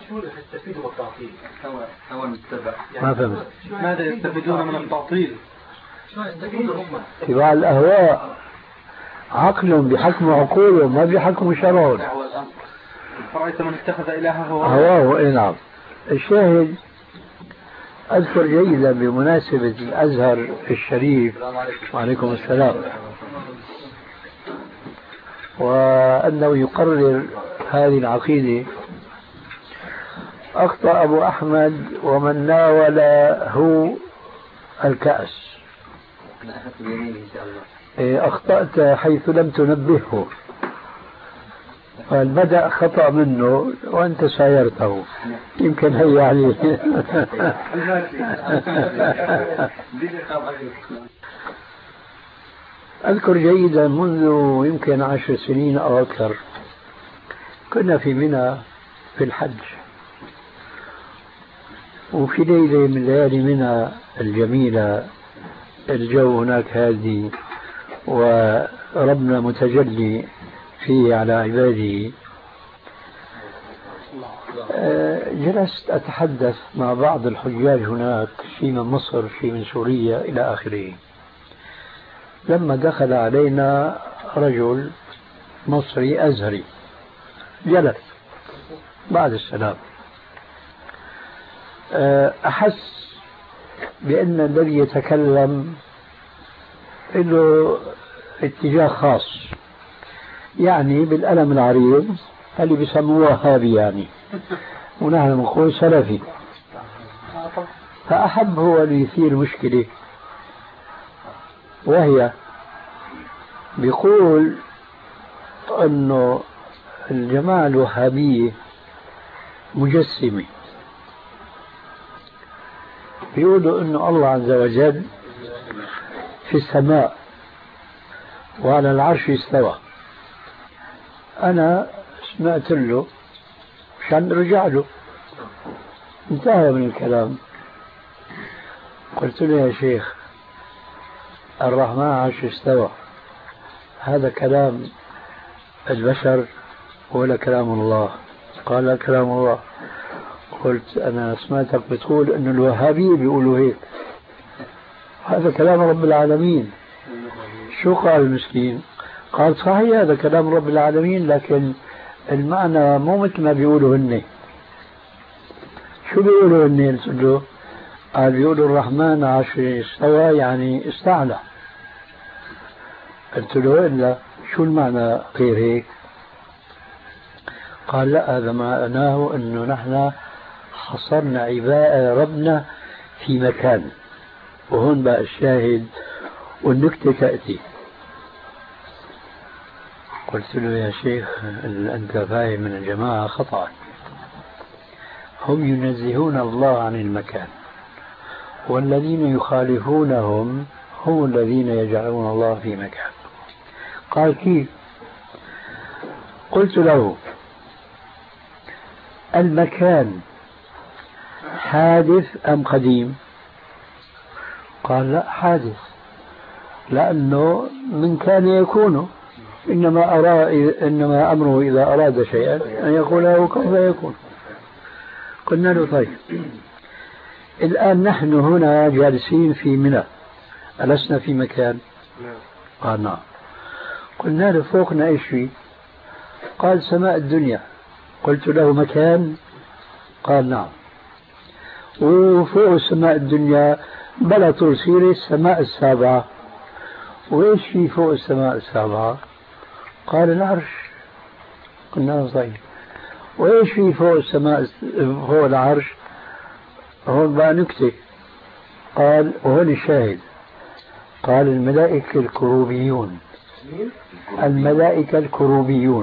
ما فهمت. ماذا يستفيدون من التعطيل؟ اتباع الأهواء، عقلهم بحكم عقولهم ما بحكم شرعهم. فرأيت من اتخذ إلهه هواه. إيه نعم. الشاهد أذكر جيدا بمناسبة الأزهر الشريف، وعليكم السلام، وأنه يقرر هذه العقيدة. أخطأ أبو أحمد ومن ناوله الكأس. أخطأت حيث لم تنبهه، فالبدأ خطأ منه وأنت سايرته، يمكن هي عليه. أذكر جيدا منذ يمكن 10 سنين أو أكثر كنا في منى في الحج، وفي ليلة من ليالي منى الجميلة الجو هناك هادي وربنا متجلي فيه على عباده. جلست أتحدث مع بعض الحجاج هناك، شيء من مصر شيء من سوريا إلى آخره. لما دخل علينا رجل مصري أزهري جلس بعد السلام، أحس بأن الذي يتكلم له اتجاه خاص، يعني بالقلم العريض اللي بيسموه وهابي يعني، ونحن نقول سلفي. فأحب هو اللي يثير مشكلة، وهي بيقول أنه الجماعة الوهابية مجسمة، بيقولوا أنه الله عز وجل في السماء وعلى العرش استوى. أنا سمعت له مشان رجع له، انتهى من الكلام. قلت له يا شيخ الرحمن عرش استوى، هذا كلام البشر ولا كلام الله؟ قال لا كلام الله. قلت أنا سمعتك بتقول أن الوهابية بيقولوا هيك، هذا كلام رب العالمين. شو قال المسكين؟ قال صحيح هذا كلام رب العالمين، لكن المعنى مو مثل ما بيقولوا هن. شو بيقولوا هن؟ قلت له قال بيقولوا الرحمن عرش استوى يعني استعلى. قلت له إلا شو المعنى غير هيك؟ قال لا، هذا معناه أنه نحن حصرنا عباء ربنا في مكان. وهون بقى الشاهد والنكتة تأتي. قلت له يا شيخ أنت فاهم من الجماعة خطأ، هم ينزهون الله عن المكان، والذين يخالفونهم هم الذين يجعلون الله في مكان. قال كيف؟ قلت له المكان حادث أم قديم؟ قال لا حادث، لأنه من كان يكون، إنما أمره إذا أراد شيئا أن يقول له كيف يكون. قلنا له طيب الآن نحن هنا جالسين في منى، ألسنا في مكان؟ قال نعم. قلنا له فوقنا إيش فيه؟ قال سماء الدنيا. قلت له مكان؟ قال نعم. وفوق السماء الدنيا بلا طول سيرة السماء السابعة. وإيش في فوق السماء السابعة؟ قال العرش. قلنا له طيب وإيش في فوق السماء فوق العرش؟ هون بقى نكتة. قال وهون الشاهد، قال الملائكة الكروبيون. الملائكة الكروبيون.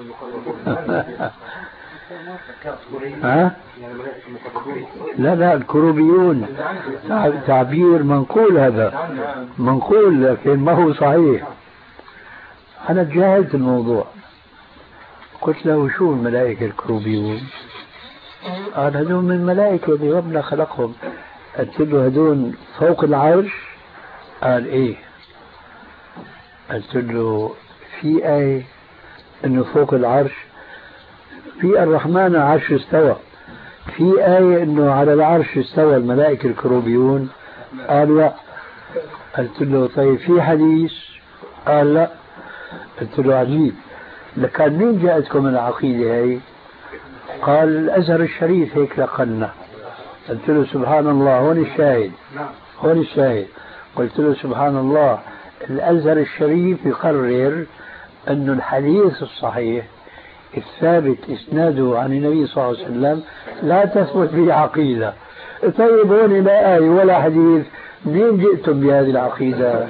ها؟ لا الكروبيون تعبير منقول، هذا منقول لكن ما هو صحيح. أنا تجاهلت الموضوع. قلت له شو الملائكة الكروبيون؟ قال هذول من الملائكة اللي ربنا خلقهم. قلت له هذول فوق العرش؟ قال إيه. قلت له في آية إنه فوق العرش؟ في الرحمن عرش استوى. في آية إنه على العرش استوى الملائكة الكروبيون؟ قال لا. قلت له طيب في حديث؟ قال لا. قلت له عجيب، لكان مين جاءتكم العقيدة هاي؟ قال الأزهر الشريف هيك لقنا. قلت له سبحان الله، هون الشاهد، هون الشاهد. قلت له سبحان الله، الأزهر الشريف يقرر أن الحديث الصحيح الثابت إسناده عن النبي صلى الله عليه وسلم لا تثبت به عقيدة. طيب هون لا آية ولا حديث، منين جئتم بهذه العقيدة؟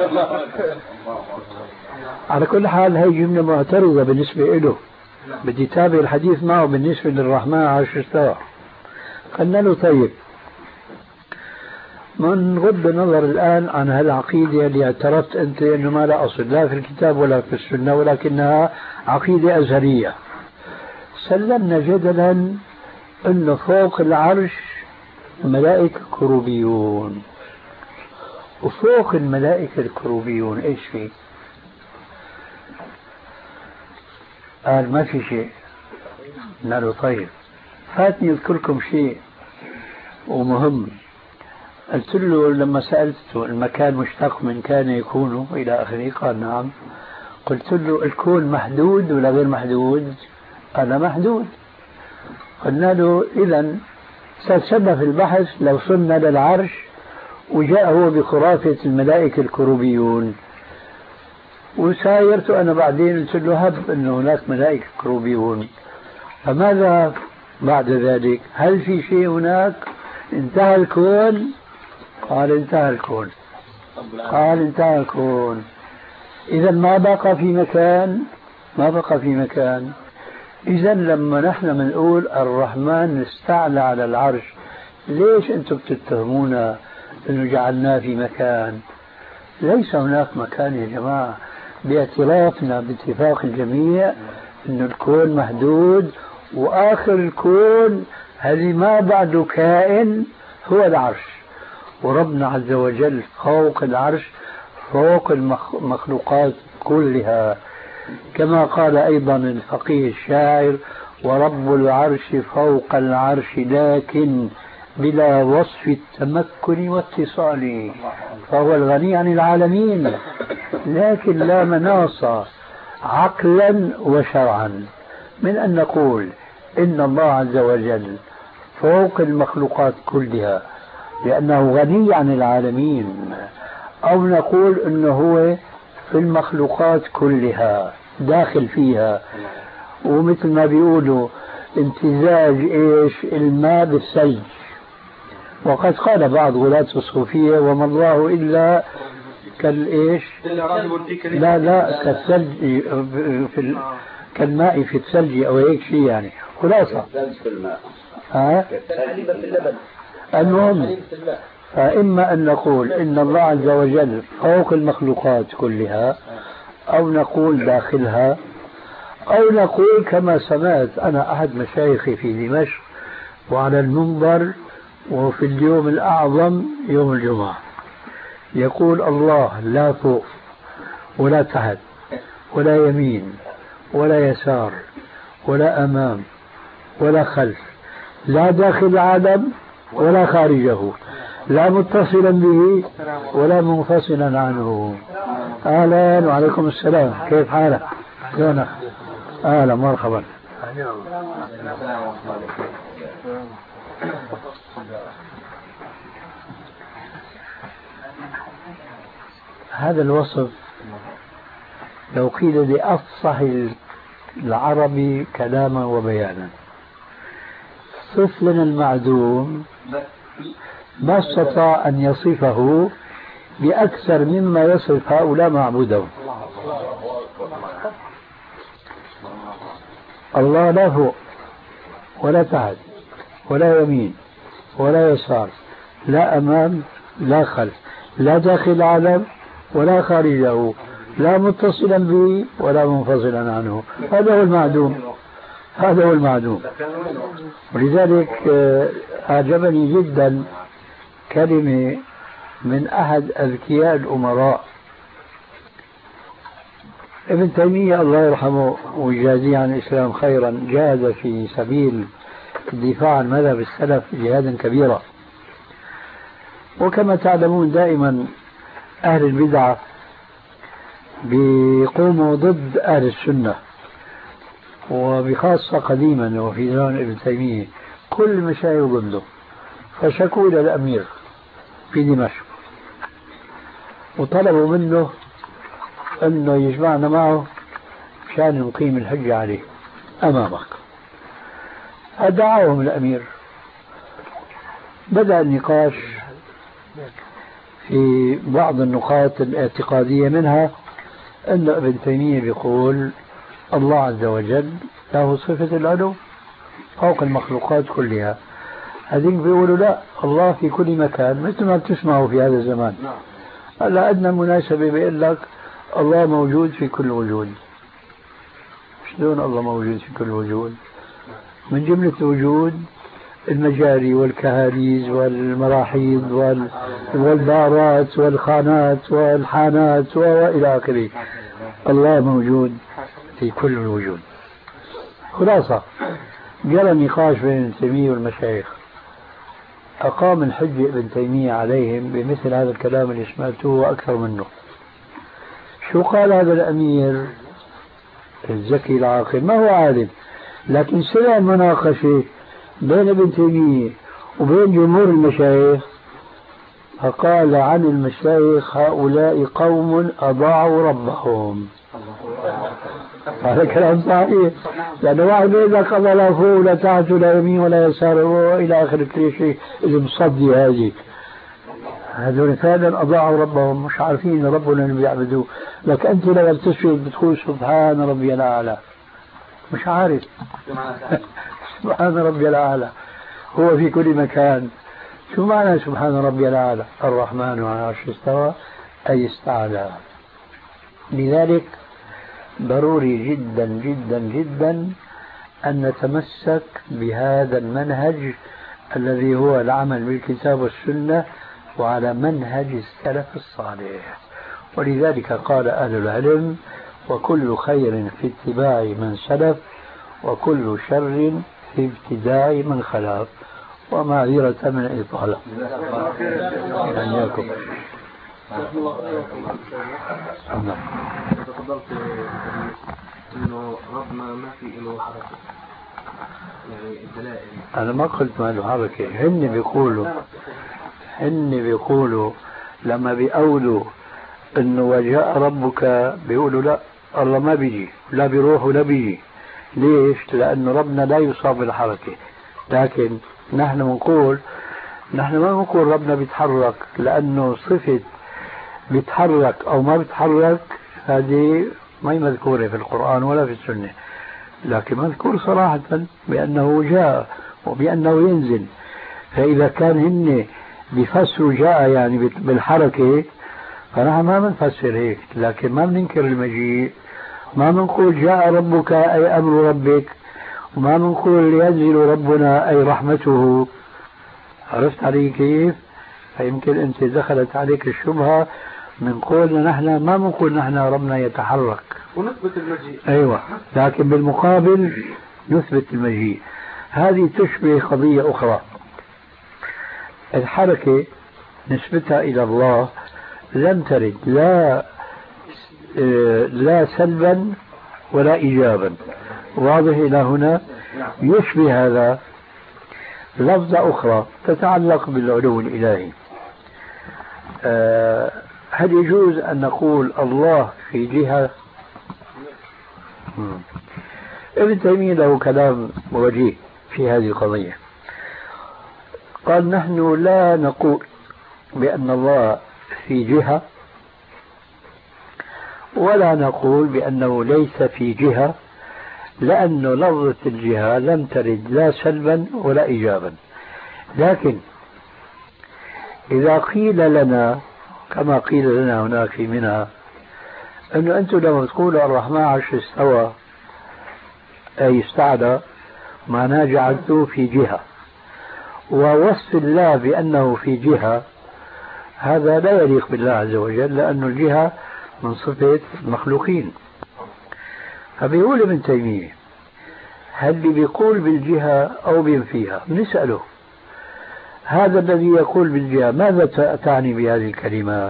على كل حال هي جملة معترضة بالنسبة له، بدي تابع الحديث معه بالنسبة للرحمن عرش استوى. قلنا له طيب من غض النظر الآن عن هالعقيدة اللي اعترفت أنت أنه ما لا أصل لا في الكتاب ولا في السنة ولكنها عقيدة أزهرية، سلمنا جدلا أنه فوق العرش ملائكة كروبيون، وفوق الملائكة الكروبيون إيش فيه؟ قال ما في شيء. قلنا له طيب فاتني أذكركم شيء ومهم. قلت له لما سألته المكان مشتق من كان يكون إلى آخره؟ قال نعم. قلت له الكون محدود ولا غير محدود؟ قال محدود. قلنا له إذن ستسبب في البحث لو صرنا للعرش وجاء هو بخرافة الملائكة الكروبيون، وسايرت أنا بعدين قلت له هب أنه هناك ملائكة كروبيون، فماذا بعد ذلك؟ هل في شيء هناك؟ انتهى الكون؟ قال انتهى الكون. قال انتهى الكون، إذا ما بقى في مكان، ما بقى في مكان. إذا لما نحن بنقول الرحمن استعلى على العرش، ليش أنتم بتتهمونا أنه جعلناه في مكان؟ ليس هناك مكان يا جماعة، باعترافنا باتفاق الجميع أن الكون محدود، وآخر الكون هذه ما بعده كائن هو العرش، وربنا عز وجل فوق العرش، فوق المخلوقات كلها، كما قال أيضا الفقيه الشاعر: ورب العرش فوق العرش لكن بلا وصف التمكن واتصال، فهو الغني عن العالمين، لكن لا مناص عقلا وشرعا من أن نقول إن الله عز وجل فوق المخلوقات كلها لأنه غني عن العالمين، أو نقول إنه هو في المخلوقات كلها داخل فيها، ومثل ما بيقولوا امتزاج إيش الماء بالثلج. وقد قال بعض غلاة الصوفية: وما الله إلا كالإيش؟ لا كالثلج كالماء في الثلج أو هيك شيء، يعني خلاصة المهم. فإما أن نقول إن الله عز وجل فوق المخلوقات كلها، أو نقول داخلها، أو نقول كما سمعت أنا أحد مشايخي في دمشق وعلى المنبر وفي اليوم الأعظم يوم الجمعة يقول: الله لا فوق ولا تحت ولا يمين ولا يسار ولا أمام ولا خلف، لا داخل العالم ولا خارجه، لا متصلا به ولا منفصلا عنه. أهلا وعليكم السلام، كيف حالك؟ شلونك؟ أهلا مرحبا. هذا الوصف لو قيل بأفصح العربي كلاما وبيانا: صف لنا المعدوم، ما استطاع أن يصفه بأكثر مما يصف هؤلاء معبودهم. الله لا فوق ولا تحت ولا يمين ولا يسار، لا أمام لا خلف، لا داخل العالم ولا خارجه، لا متصلا به ولا منفصلا عنه. هذا هو المعدوم، هذا هو المعدوم. ولذلك أعجبني جدا كلمة من أحد أذكياء الأمراء ابن تيمية الله يرحمه ويجازيه عن الإسلام خيرا، جاهد في سبيل الدفاع عن مذهب السلف جهادا كبيرا. وكما تعلمون دائما أهل البدعة بيقوموا ضد أهل السنة، وبخاصة قديما وفي زمان ابن تيمية كل مشايخ ضده، فشكوا إلى الأمير في دمشق وطلبوا منه أنه يجمعنا معه مشان نقيم الحجة عليه أمامك. فدعاهم الأمير، بدأ النقاش في بعض النقاط الاعتقادية، منها أن ابن تيمية بيقول الله عز وجل له صفة العلو فوق المخلوقات كلها. هذين بيقولوا لا، الله في كل مكان، مثل ما بتسمعوا في هذا الزمان. هلا أدنى مناسبة بيقول لك الله موجود في كل وجود. شلون الله موجود في كل وجود؟ من جملة الوجود المجاري والكهاليز والمراحيض والبارات والخانات والحانات وإلى آخره. الله موجود في كل الوجود. خلاصة جرى النقاش بين ابن تيمية والمشايخ، أقام الحجة ابن تيمية عليهم بمثل هذا الكلام اللي سمعته وأكثر منه. شو قال هذا الأمير الذكي العاقل؟ ما هو عالم، لكن سمع المناقشة بين ابن تيمية وبين جمهور المشايخ، فقال عن المشايخ هؤلاء قوم أضاعوا ربهم. هذا كلام صحيح، لأن واحد إذا قضى لا فوق ولا تحت ولا يمين ولا يسار وإلى آخر كل شيء اللي مصدي هذه، هذول فعلا أضاعوا ربهم، مش عارفين ربنا اللي بيعبدوه. لك أنت لما بتسجد بتقول سبحان ربي الأعلى، مش عارف سبحان ربي الأعلى هو في كل مكان. شو معنى سبحان ربي الأعلى؟ الرحمن على العرش استوى أي استعلى. لذلك ضروري جدا جدا جدا أن نتمسك بهذا المنهج الذي هو العمل بالكتاب والسنة وعلى منهج السلف الصالح. ولذلك قال أهل العلم: وكل خير في اتباع من سلف وكل شر في ابتداع من خلف. ومعذرة من الإطالة. إياكم. تفضلت إنه ربنا ما في له حركة، يعني الدلائل. أنا ما قلت ما له حركة، هن بيقولوا لما بيقولوا إنه وجاء ربك بيقولوا لا، الله ما بيجي، لا بيروح ولا بيجي. ليش؟ لأنه ربنا لا يصاب بالحركة. لكن نحن ما بنقول ربنا بيتحرك، لأنه صفة بيتحرك أو ما بيتحرك هذه ما هي مذكورة في القرآن ولا في السنة، لكن مذكور صراحة بأنه جاء وبأنه ينزل. فإذا كان هن بيفسروا جاء يعني بالحركة، فنحن ما بنفسر هيك، لكن ما بننكر المجيء. ما بنقول جاء ربك أي أمر ربك، وما بنقول ينزل ربنا أي رحمته. عرفت علي كيف؟ فيمكن أنت دخلت عليك الشبهة من قولنا نحن ما بنقول نحن ربنا يتحرك ونثبت المجيء. أيوة، لكن بالمقابل نثبت المجيء. هذه تشبه قضية أخرى. الحركة نسبتها إلى الله لم ترد لا سلبا ولا إيجابا. واضح إلى هنا؟ يشبه هذا لفظة أخرى تتعلق بالعلو الإلهي. هل يجوز أن نقول الله في جهة؟ ابن تيمية له كلام وجيه في هذه القضية. قال: نحن لا نقول بأن الله في جهة، ولا نقول بأنه ليس في جهة، لأن لفظة الجهة لم ترد لا سلبا ولا إيجابا. لكن إذا قيل لنا كما قيل لنا هناك في منها أنه أنتم لما تقولوا الرحمن على العرش استوى أي استعلى، معناه جعلتوه في جهة، ووصف الله بأنه في جهة هذا لا يليق بالله عز وجل، لأن الجهة من صفة المخلوقين. فبيقول ابن تيمية: هل اللي بيقول بالجهة أو بينفيها؟ نسأله: هذا الذي يقول بالجهة ماذا تعني بهذه الكلمة؟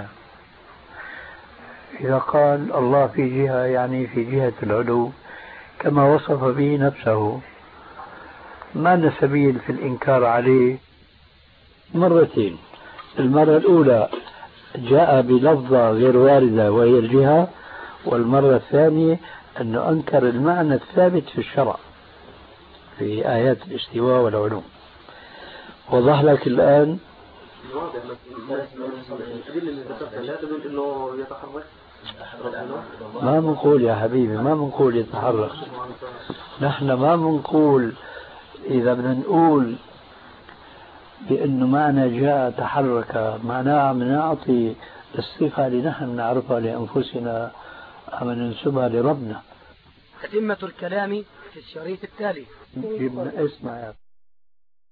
إذا قال الله في جهة يعني في جهة العلو كما وصف به نفسه، ما لنا سبيل في الإنكار عليه مرتين. المرة الأولى جاء بلفظة غير واردة وهي الجهة، والمرة الثانية أنه أنكر المعنى الثابت في الشرع في آيات الاستواء والعلو. وضح لك الآن؟ ما بنقول يا حبيبي، ما بنقول يتحرك. نحن ما بنقول، إذا بدنا نقول بأنه معنى جاء تحرك معناه نعطي الصفة اللي نحن نعرفها لأنفسنا أم ننسبها لربنا. تتمة الكلام في الشريط التالي. اسمع يا